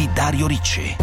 di Dario Ricci.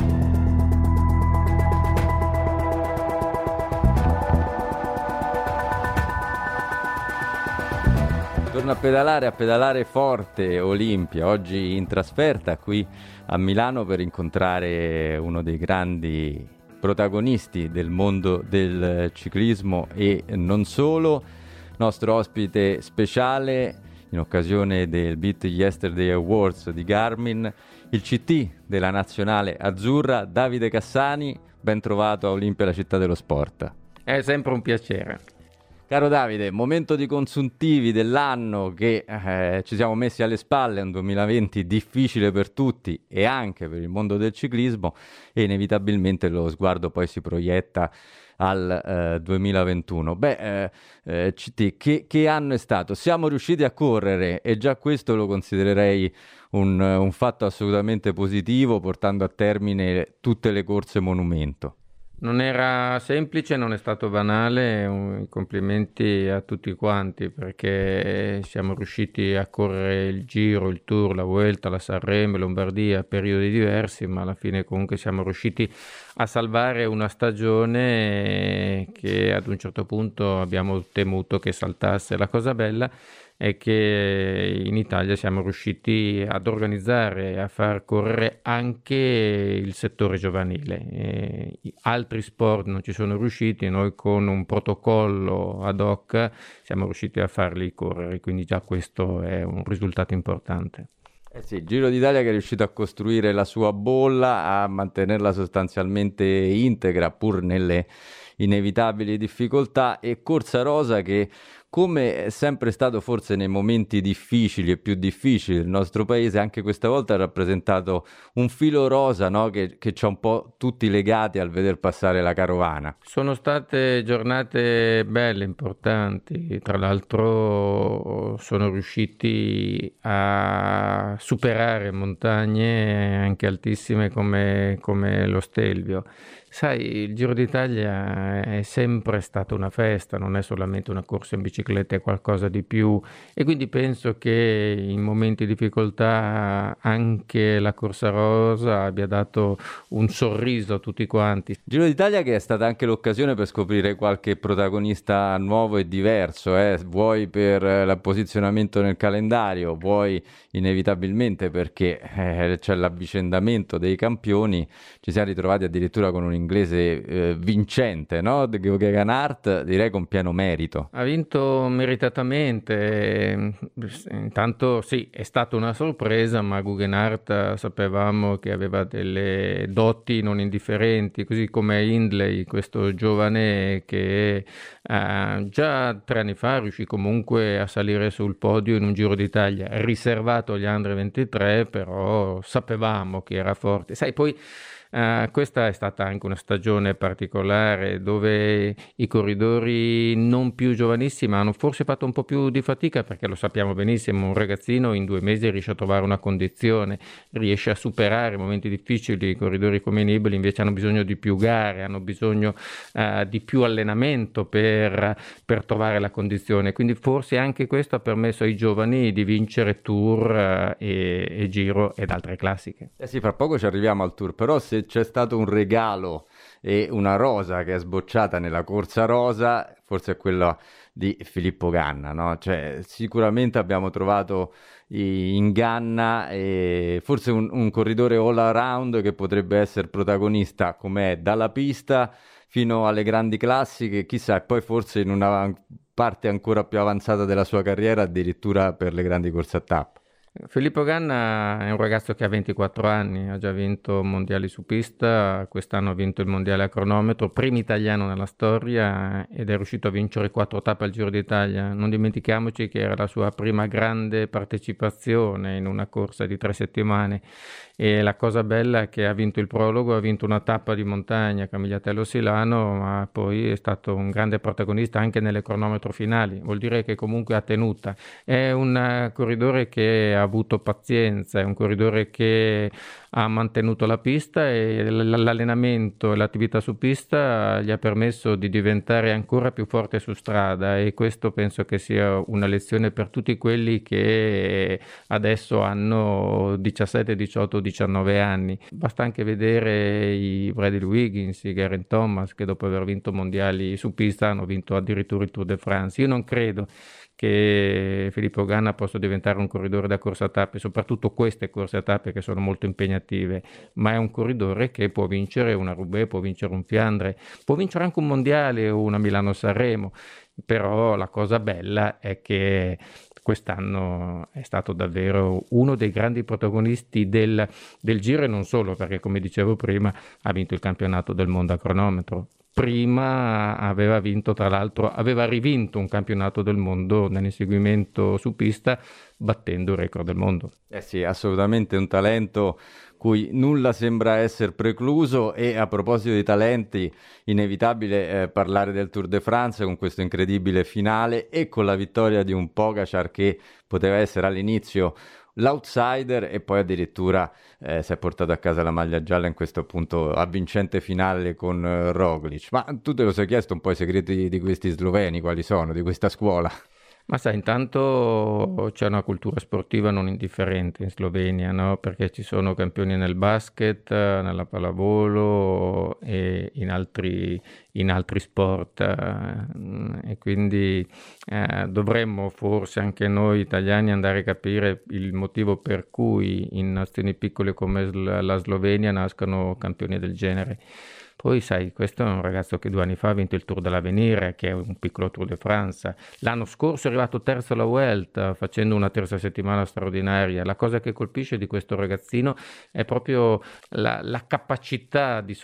Torna a pedalare forte Olimpia, oggi in trasferta qui a Milano per incontrare uno dei grandi protagonisti del mondo del ciclismo e non solo, nostro ospite speciale in occasione del Beat Yesterday Awards di Garmin, il CT della Nazionale Azzurra, Davide Cassani. Ben trovato a Olimpia, la città dello sport. È sempre un piacere. Caro Davide, momento di consuntivi dell'anno che ci siamo messi alle spalle, un 2020 difficile per tutti e anche per il mondo del ciclismo, e inevitabilmente lo sguardo poi si proietta al 2021. CT, che anno è stato? Siamo riusciti a correre e già questo lo considererei un fatto assolutamente positivo, portando a termine tutte le corse monumento. Non era semplice, non è stato banale, complimenti a tutti quanti perché siamo riusciti a correre il Giro, il Tour, la Vuelta, la Sanremo, Lombardia a periodi diversi, ma alla fine comunque siamo riusciti a salvare una stagione che ad un certo punto abbiamo temuto che saltasse. La cosa bella è che in Italia siamo riusciti ad organizzare e a far correre anche il settore giovanile. Altri sport non ci sono riusciti, noi con un protocollo ad hoc siamo riusciti a farli correre, quindi già questo è un risultato importante. Sì, il Giro d'Italia che è riuscito a costruire la sua bolla, a mantenerla sostanzialmente integra pur nelle inevitabili difficoltà, e Corsa Rosa che, come è sempre stato forse nei momenti difficili e più difficili del nostro paese, anche questa volta ha rappresentato un filo rosa, no? che ci ha un po' tutti legati al veder passare la carovana. Sono state giornate belle, importanti, tra l'altro sono riusciti a superare montagne anche altissime come lo Stelvio. Sai, il Giro d'Italia è sempre stata una festa, non è solamente una corsa in bicicletta, è qualcosa di più, e quindi penso che in momenti di difficoltà anche la Corsa Rosa abbia dato un sorriso a tutti quanti. Giro d'Italia che è stata anche l'occasione per scoprire qualche protagonista nuovo e diverso, vuoi per il posizionamento nel calendario, vuoi inevitabilmente perché c'è l'avvicendamento dei campioni. Ci siamo ritrovati addirittura con un inglese vincente, no? Geoghegan Hart, direi con pieno merito. Ha vinto meritatamente, intanto sì, è stata una sorpresa, ma Geoghegan Hart sapevamo che aveva delle doti non indifferenti, così come Hindley, questo giovane che già 3 anni fa riuscì comunque a salire sul podio in un Giro d'Italia riservato agli Under 23, però sapevamo che era forte. Sai, poi questa è stata anche una stagione particolare dove i corridori non più giovanissimi hanno forse fatto un po' più di fatica, perché lo sappiamo benissimo, un ragazzino in 2 mesi riesce a trovare una condizione, riesce a superare momenti difficili. I corridori come Nibali invece hanno bisogno di più gare, hanno bisogno di più allenamento per trovare la condizione, quindi forse anche questo ha permesso ai giovani di vincere Tour e Giro ed altre classiche. Sì, fra poco ci arriviamo al Tour, però se c'è stato un regalo e una rosa che è sbocciata nella Corsa Rosa, forse è quella di Filippo Ganna, no? Cioè, sicuramente abbiamo trovato in Ganna forse un corridore all around che potrebbe essere protagonista com'è dalla pista fino alle grandi classiche, chissà, e poi forse in una parte ancora più avanzata della sua carriera addirittura per le grandi corse a tappa. Filippo Ganna è un ragazzo che ha 24 anni, ha già vinto mondiali su pista, quest'anno ha vinto il mondiale a cronometro, primo italiano nella storia, ed è riuscito a vincere 4 tappe al Giro d'Italia. Non dimentichiamoci che era la sua prima grande partecipazione in una corsa di 3 settimane, e la cosa bella è che ha vinto il prologo, ha vinto una tappa di montagna, Camigliatello-Silano, ma poi è stato un grande protagonista anche nelle cronometro finali, vuol dire che comunque ha tenuta. È un corridore che ha avuto pazienza, è un corridore che ha mantenuto la pista e l'allenamento e l'attività su pista gli ha permesso di diventare ancora più forte su strada, e questo penso che sia una lezione per tutti quelli che adesso hanno 17, 18, 19 anni. Basta anche vedere i Bradley Wiggins, i Geraint Thomas, che dopo aver vinto mondiali su pista hanno vinto addirittura il Tour de France. Io non credo che Filippo Ganna possa diventare un corridore da corsa a tappe, soprattutto queste corse a tappe che sono molto impegnative, ma è un corridore che può vincere una Roubaix, può vincere un Fiandre, può vincere anche un mondiale o una Milano-Sanremo. Però la cosa bella è che quest'anno è stato davvero uno dei grandi protagonisti del Giro, e non solo, perché come dicevo prima ha vinto il campionato del mondo a cronometro. Prima aveva vinto, tra l'altro, aveva rivinto un campionato del mondo nell'inseguimento su pista, battendo il record del mondo. Eh sì, assolutamente un talento cui nulla sembra essere precluso. E a proposito di talenti, inevitabile parlare del Tour de France con questo incredibile finale e con la vittoria di un Pogačar che poteva essere all'inizio l'outsider e poi addirittura si è portato a casa la maglia gialla in questo appunto avvincente finale con Roglic. Ma tu te lo sei chiesto un po' i segreti di questi sloveni, quali sono, di questa scuola? Ma sai, intanto c'è una cultura sportiva non indifferente in Slovenia, no? Perché ci sono campioni nel basket, nella pallavolo e in altri sport, e quindi dovremmo forse anche noi italiani andare a capire il motivo per cui in nazioni piccole come la Slovenia nascano campioni del genere. Poi sai, questo è un ragazzo che 2 anni fa ha vinto il Tour dell'Avenire, che è un piccolo Tour de France. L'anno scorso è arrivato terzo alla Vuelta, facendo una terza settimana straordinaria. La cosa che colpisce di questo ragazzino è proprio la capacità di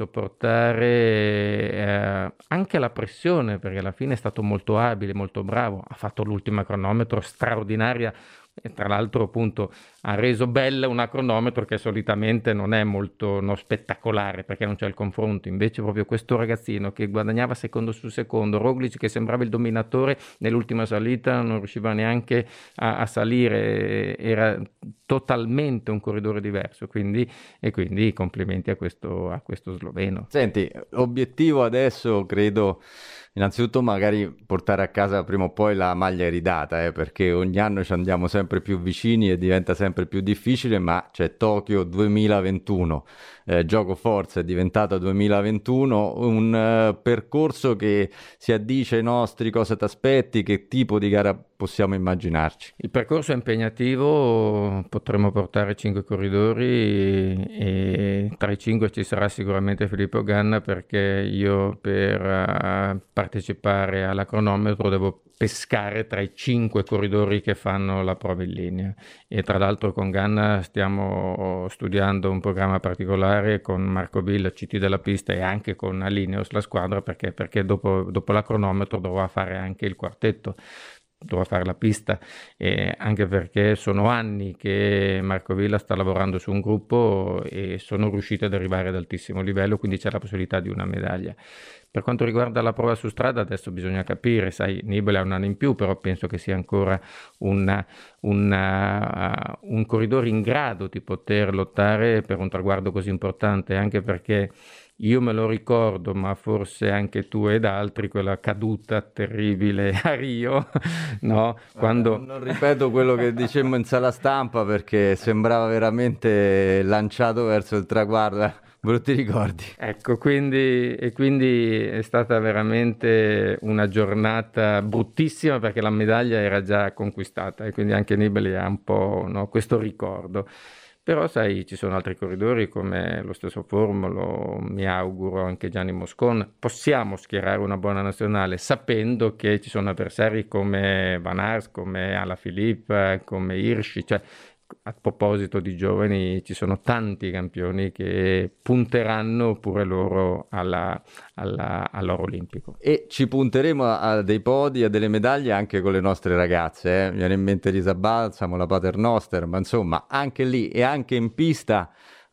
sopportare anche la pressione, perché alla fine è stato molto abile, molto bravo. Ha fatto l'ultima cronometro straordinaria. E tra l'altro appunto ha reso bella una cronometro che solitamente non è molto spettacolare, perché non c'è il confronto. Invece proprio questo ragazzino che guadagnava secondo su secondo, Roglic che sembrava il dominatore nell'ultima salita, non riusciva neanche a salire, era totalmente un corridore diverso, quindi complimenti a questo sloveno. Senti, obiettivo adesso credo innanzitutto magari portare a casa prima o poi la maglia iridata, perché ogni anno ci andiamo sempre più vicini e diventa sempre più difficile, ma c'è Tokyo 2021, gioco forza è diventata 2021, un percorso che si addice ai nostri, cosa ti aspetti, che tipo di gara possiamo immaginarci? Il percorso è impegnativo, potremo portare 5 corridori e tra i 5 ci sarà sicuramente Filippo Ganna, perché io per partecipare alla cronometro devo pescare tra i 5 corridori che fanno la prova in linea, e tra l'altro con Ganna stiamo studiando un programma particolare con Marco Villa, CT della pista, e anche con Alineos, la squadra, perché dopo la cronometro dovrà fare anche il quartetto, dovrà fare la pista, e anche perché sono anni che Marco Villa sta lavorando su un gruppo e sono riusciti ad arrivare ad altissimo livello, quindi c'è la possibilità di una medaglia. Per quanto riguarda la prova su strada, adesso bisogna capire, sai, Nibali ha un anno in più, però penso che sia ancora un corridore in grado di poter lottare per un traguardo così importante, anche perché io me lo ricordo, ma forse anche tu ed altri, quella caduta terribile a Rio, no? Quando... Non ripeto quello che dicemmo in sala stampa, perché sembrava veramente lanciato verso il traguardo. Brutti ricordi. Ecco, quindi è stata veramente una giornata bruttissima, perché la medaglia era già conquistata e quindi anche Nibali ha un po', no, questo ricordo. Però sai, ci sono altri corridori come lo stesso Formolo, mi auguro anche Gianni Moscon. Possiamo schierare una buona nazionale sapendo che ci sono avversari come Van Aert, come Alaphilippe, come Hirschi, cioè a proposito di giovani ci sono tanti campioni che punteranno pure loro all'oro olimpico. E ci punteremo a dei podi, a delle medaglie anche con le nostre ragazze, Mi viene in mente Elisa Balsamo, la Paternoster, ma insomma anche lì e anche in pista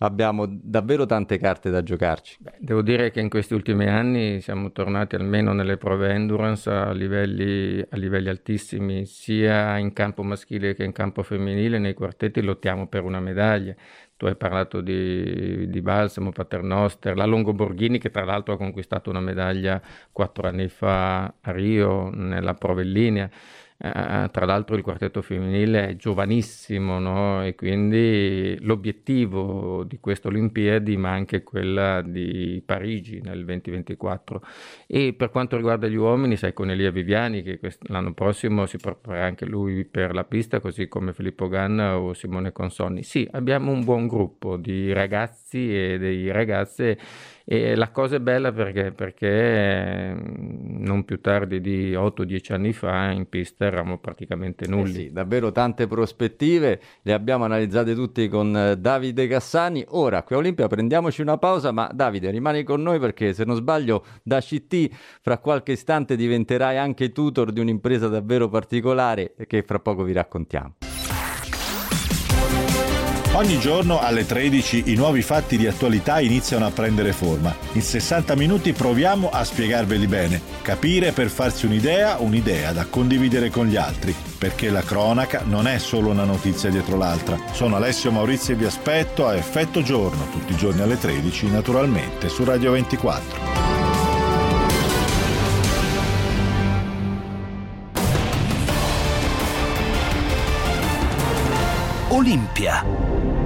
abbiamo davvero tante carte da giocarci. Devo dire che in questi ultimi anni siamo tornati almeno nelle prove endurance a livelli altissimi, sia in campo maschile che in campo femminile. Nei quartetti lottiamo per una medaglia. Tu hai parlato di Balsamo, Paternoster, la Longo Borghini, che tra l'altro ha conquistato una medaglia 4 anni fa a Rio nella prova in linea. Tra l'altro il quartetto femminile è giovanissimo, no? E quindi l'obiettivo di queste Olimpiadi, ma anche quella di Parigi nel 2024. E per quanto riguarda gli uomini, sai, con Elia Viviani, che l'anno prossimo si preparerà anche lui per la pista, così come Filippo Ganna o Simone Consonni. Sì, abbiamo un buon gruppo di ragazzi e di ragazze. E la cosa è bella perché non più tardi di 8-10 anni fa in pista eravamo praticamente nulli. Sì, davvero tante prospettive, le abbiamo analizzate tutte con Davide Cassani. Ora, qui a Olimpia prendiamoci una pausa, ma Davide rimani con noi perché se non sbaglio da CT fra qualche istante diventerai anche tutor di un'impresa davvero particolare che fra poco vi raccontiamo. Ogni giorno alle 13 i nuovi fatti di attualità iniziano a prendere forma. In 60 minuti proviamo a spiegarveli bene, capire per farsi un'idea da condividere con gli altri, perché la cronaca non è solo una notizia dietro l'altra. Sono Alessio Maurizio e vi aspetto a Effetto Giorno, tutti i giorni alle 13, naturalmente su Radio 24. Olimpia.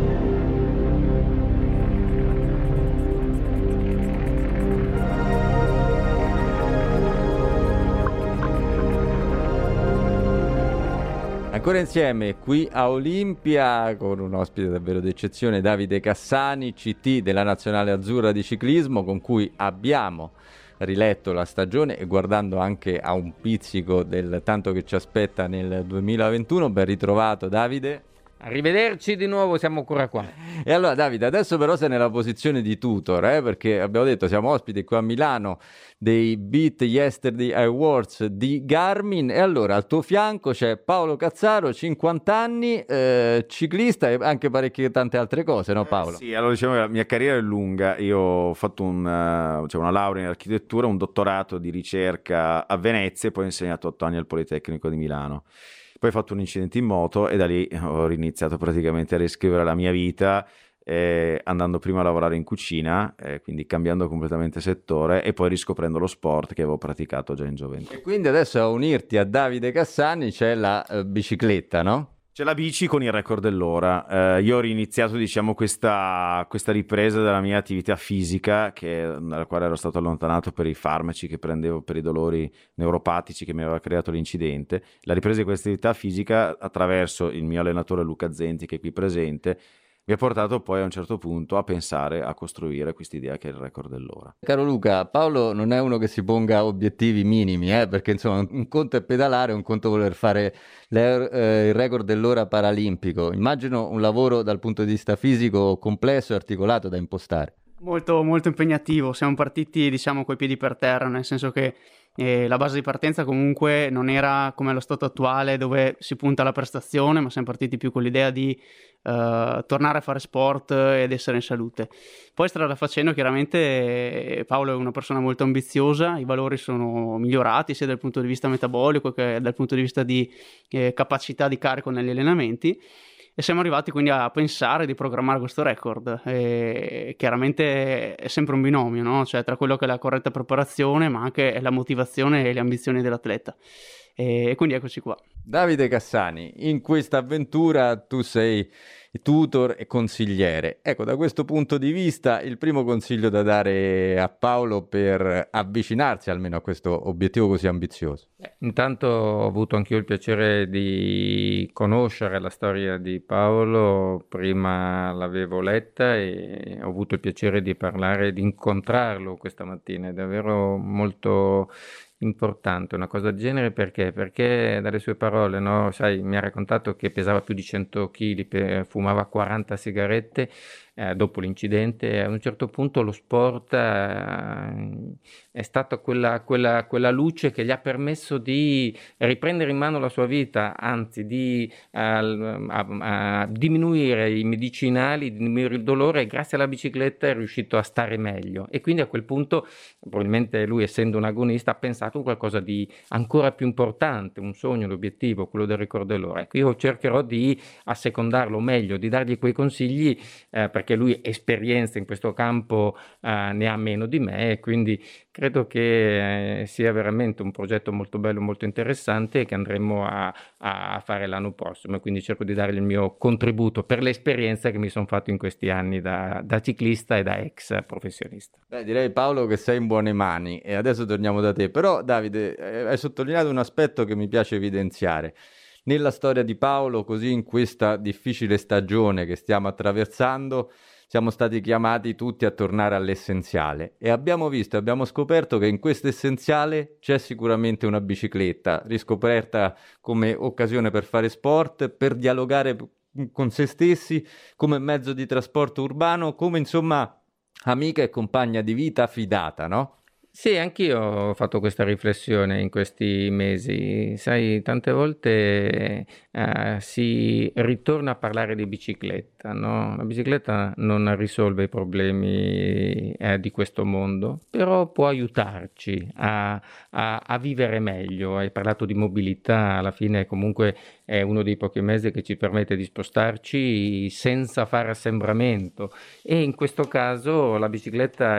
Ancora insieme qui a Olimpia con un ospite davvero d'eccezione, Davide Cassani, CT della Nazionale Azzurra di ciclismo, con cui abbiamo riletto la stagione e guardando anche a un pizzico del tanto che ci aspetta nel 2021. Ben ritrovato Davide. Arrivederci di nuovo, siamo ancora qua. E allora Davide, adesso però sei nella posizione di tutor, perché abbiamo detto siamo ospiti qui a Milano dei Beat Yesterday Awards di Garmin, e allora al tuo fianco c'è Paolo Cazzaro, 50 anni, ciclista e anche parecchie tante altre cose, no Paolo? Sì, allora diciamo che la mia carriera è lunga. Io ho fatto una laurea in architettura, un dottorato di ricerca a Venezia e poi ho insegnato 8 anni al Politecnico di Milano. Poi ho fatto un incidente in moto e da lì ho iniziato praticamente a riscrivere la mia vita, andando prima a lavorare in cucina, quindi cambiando completamente settore, e poi riscoprendo lo sport che avevo praticato già in gioventù. E quindi adesso a unirti a Davide Cassani c'è la bicicletta, no? C'è la bici con il record dell'ora. Io ho riniziato, diciamo, questa ripresa della mia attività fisica, dalla quale ero stato allontanato per i farmaci che prendevo per i dolori neuropatici che mi aveva creato l'incidente. La ripresa di questa attività fisica attraverso il mio allenatore Luca Zenti, che è qui presente, mi ha portato poi a un certo punto a pensare a costruire quest'idea che è il record dell'ora. Caro Luca, Paolo non è uno che si ponga obiettivi minimi, perché insomma un conto è pedalare, un conto voler fare il record dell'ora paralimpico. Immagino un lavoro dal punto di vista fisico complesso e articolato da impostare. Molto, molto impegnativo. Siamo partiti, diciamo, coi piedi per terra, nel senso che la base di partenza comunque non era come allo stato attuale dove si punta alla prestazione, ma siamo partiti più con l'idea di tornare a fare sport ed essere in salute. Poi strada facendo, chiaramente Paolo è una persona molto ambiziosa, i valori sono migliorati sia dal punto di vista metabolico che dal punto di vista di capacità di carico negli allenamenti. E siamo arrivati quindi a pensare di programmare questo record. E chiaramente è sempre un binomio, no? Cioè tra quello che è la corretta preparazione, ma anche la motivazione e le ambizioni dell'atleta. E quindi eccoci qua. Davide Cassani, in questa avventura tu sei tutor e consigliere. Ecco, da questo punto di vista, il primo consiglio da dare a Paolo per avvicinarsi almeno a questo obiettivo così ambizioso. Intanto ho avuto anch'io il piacere di conoscere la storia di Paolo, prima l'avevo letta e ho avuto il piacere di parlare, di incontrarlo questa mattina. È davvero molto importante una cosa del genere, perché dalle sue parole, no? Sai, mi ha raccontato che pesava più di 100 kg, fumava 40 sigarette, dopo l'incidente. A un certo punto lo sport è stata quella luce che gli ha permesso di riprendere in mano la sua vita, anzi di a diminuire i medicinali, diminuire il dolore, e grazie alla bicicletta è riuscito a stare meglio. E quindi a quel punto, probabilmente lui, essendo un agonista, ha pensato a qualcosa di ancora più importante, un sogno, un obiettivo, quello del ricordo dell'ora. Ecco, io cercherò di assecondarlo meglio, di dargli quei consigli, perché lui esperienza in questo campo ne ha meno di me, e quindi credo che sia veramente un progetto molto bello, molto interessante, che andremo a fare l'anno prossimo, e quindi cerco di dare il mio contributo per l'esperienza che mi sono fatto in questi anni da ciclista e da ex professionista. Beh, direi, Paolo, che sei in buone mani, e adesso torniamo da te. Però, Davide, hai sottolineato un aspetto che mi piace evidenziare. Nella storia di Paolo, così in questa difficile stagione che stiamo attraversando, siamo stati chiamati tutti a tornare all'essenziale, e abbiamo scoperto che in questo essenziale c'è sicuramente una bicicletta, riscoperta come occasione per fare sport, per dialogare con se stessi, come mezzo di trasporto urbano, come insomma amica e compagna di vita fidata, no? Sì, anch'io ho fatto questa riflessione in questi mesi. Sai, tante volte si ritorna a parlare di bicicletta, no? La bicicletta non risolve i problemi di questo mondo, però può aiutarci a vivere meglio. Hai parlato di mobilità, alla fine comunque è uno dei pochi mezzi che ci permette di spostarci senza fare assembramento, e in questo caso la bicicletta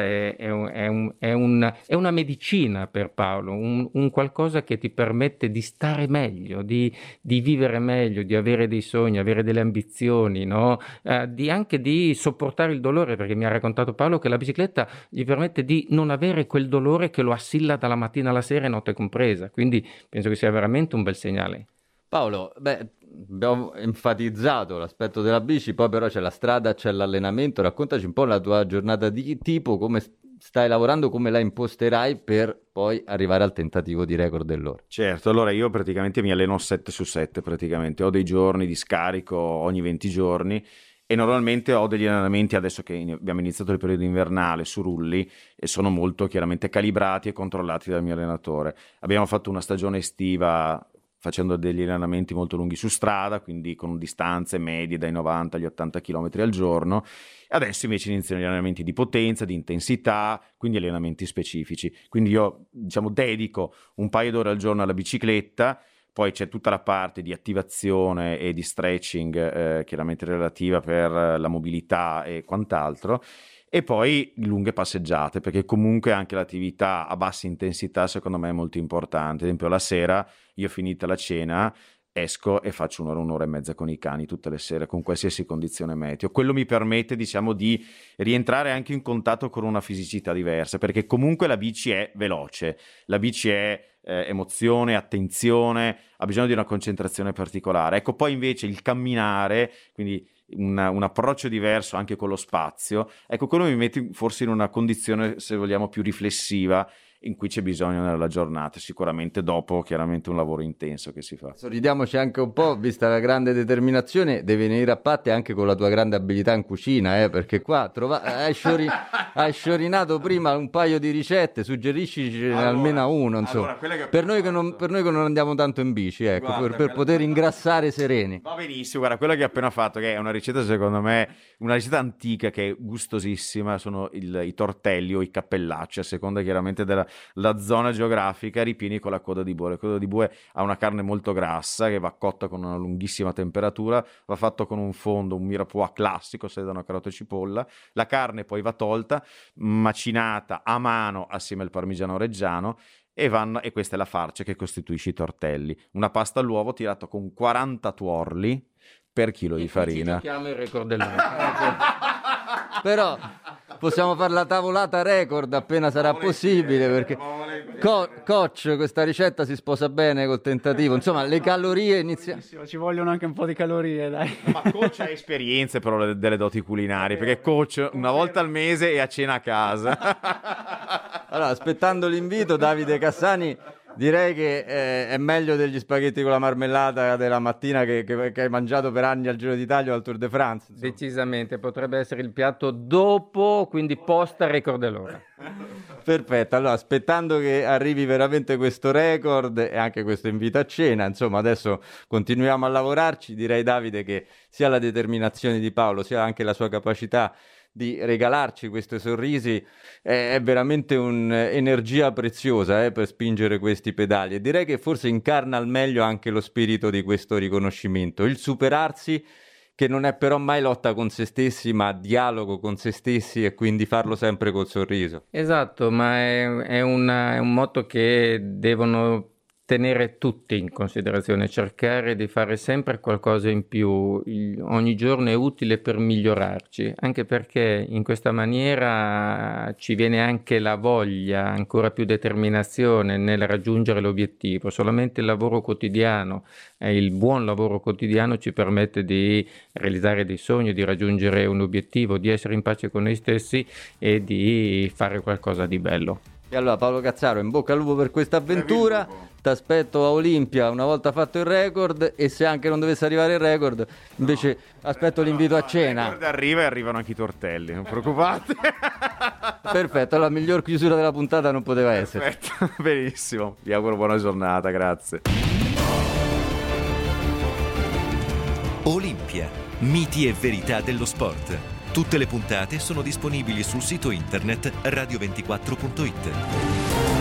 è una medicina per Paolo, un qualcosa che ti permette di stare meglio, di vivere meglio, di avere dei sogni, avere delle ambizioni, no? Anche di sopportare il dolore, perché mi ha raccontato Paolo che la bicicletta gli permette di non avere quel dolore che lo assilla dalla mattina alla sera, notte compresa, quindi penso che sia veramente un bel segnale. Paolo, abbiamo enfatizzato l'aspetto della bici, poi però c'è la strada, c'è l'allenamento. Raccontaci un po' la tua giornata di tipo, come stai lavorando, come la imposterai per poi arrivare al tentativo di record dell'ora. Certo, allora io praticamente mi alleno 7 su 7, praticamente ho dei giorni di scarico ogni 20 giorni, e normalmente ho degli allenamenti, adesso che abbiamo iniziato il periodo invernale, su rulli, e sono molto chiaramente calibrati e controllati dal mio allenatore. Abbiamo fatto una stagione estiva facendo degli allenamenti molto lunghi su strada, quindi con distanze medie dai 90 agli 80 km al giorno. Adesso invece iniziano gli allenamenti di potenza, di intensità, quindi allenamenti specifici. Quindi io, dedico un paio d'ore al giorno alla bicicletta, poi c'è tutta la parte di attivazione e di stretching, chiaramente relativa per la mobilità e quant'altro, e poi lunghe passeggiate, perché comunque anche l'attività a bassa intensità secondo me è molto importante. Ad esempio la sera, io finita la cena, esco e faccio un'ora e mezza con i cani tutte le sere, con qualsiasi condizione meteo. Quello mi permette, di rientrare anche in contatto con una fisicità diversa, perché comunque la bici è veloce, la bici è emozione, attenzione, ha bisogno di una concentrazione particolare. Ecco, poi invece il camminare, quindi un approccio diverso anche con lo spazio, ecco, quello mi mette forse in una condizione, se vogliamo, più riflessiva, in cui c'è bisogno nella giornata, sicuramente dopo chiaramente un lavoro intenso che si fa. Sorridiamoci anche un po', vista la grande determinazione, devi venire a patti anche con la tua grande abilità in cucina, perché qua hai sciorinato prima un paio di ricette, suggerisci almeno uno, insomma, per noi che non andiamo tanto in bici, ecco, guarda, per poter ingrassare sereni. Va benissimo, guarda, quella che hai appena fatto, che è una ricetta secondo me, una ricetta antica che è gustosissima, sono i tortelli o i cappellacci, a seconda chiaramente della zona geografica, ripieni con la coda di bue. La coda di bue ha una carne molto grassa che va cotta con una lunghissima temperatura, va fatto con un fondo, un mirepoix classico, sedano, carote e cipolla. La carne poi va tolta, macinata a mano assieme al parmigiano reggiano, e questa è la farcia che costituisce i tortelli. Una pasta all'uovo tirata con 40 tuorli per chilo di farina. Ci giochiamo il record dell'ora. Però possiamo fare la tavolata record appena sarà possibile, perché coach, questa ricetta si sposa bene col tentativo, insomma le calorie iniziali. Ci vogliono anche un po' di calorie, dai. Ma coach ha esperienze però delle doti culinarie, perché coach una volta al mese è a cena a casa. Allora, aspettando l'invito, Davide Cassani Direi che è meglio degli spaghetti con la marmellata della mattina che hai mangiato per anni al Giro d'Italia o al Tour de France. Insomma. Decisamente, potrebbe essere il piatto dopo, quindi post record dell'ora. Perfetto, allora aspettando che arrivi veramente questo record e anche questo invito a cena, insomma adesso continuiamo a lavorarci, direi Davide che sia la determinazione di Paolo sia anche la sua capacità di regalarci questi sorrisi è veramente un'energia preziosa per spingere questi pedali, e direi che forse incarna al meglio anche lo spirito di questo riconoscimento, il superarsi, che non è però mai lotta con se stessi ma dialogo con se stessi, e quindi farlo sempre col sorriso. Esatto, ma è un motto che devono tenere tutti in considerazione, cercare di fare sempre qualcosa in più, ogni giorno è utile per migliorarci, anche perché in questa maniera ci viene anche la voglia, ancora più determinazione nel raggiungere l'obiettivo. Solamente il lavoro quotidiano, il buon lavoro quotidiano ci permette di realizzare dei sogni, di raggiungere un obiettivo, di essere in pace con noi stessi e di fare qualcosa di bello. E allora Paolo Cazzaro, in bocca al lupo per questa avventura, ti aspetto a Olimpia una volta fatto il record, e se anche non dovesse arrivare il record invece aspetto l'invito a cena. Il record arriva e arrivano anche i tortelli, non preoccupate. Perfetto, la miglior chiusura della puntata non poteva essere. Perfetto, benissimo, vi auguro buona giornata, grazie. Olimpia, miti e verità dello sport. Tutte le puntate sono disponibili sul sito internet radio24.it.